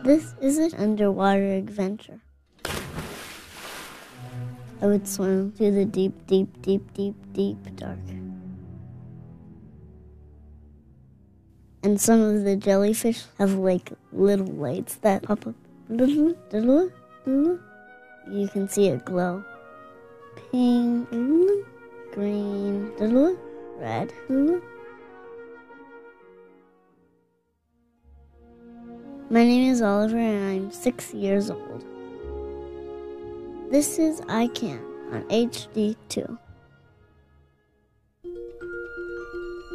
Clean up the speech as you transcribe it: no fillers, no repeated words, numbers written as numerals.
This is an underwater adventure. I would swim through the deep, deep, deep, deep, deep dark. And some of the jellyfish have like little lights that pop up. You can see it glow. Pink, green, red. My name is Oliver and I'm 6 years old. This is I Can on HD2.